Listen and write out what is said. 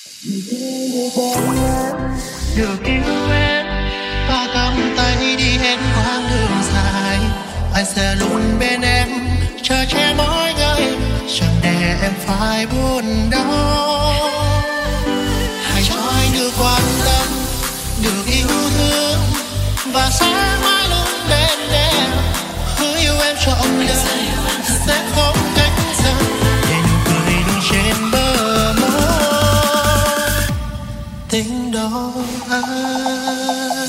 Được yêu em và cầm tay đi hết quãng đường dài, anh sẽ luôn bên em, chờ che mỗi ngày, chẳng để em phải buồn đau. Hãy cho anh được quan tâm, được yêu thương và sẽ mãi luôn bên em. Hứa yêu em trọn đời, sẽ không cách rời, để nụ cười luôn trên bờ môi. Tình đó anh.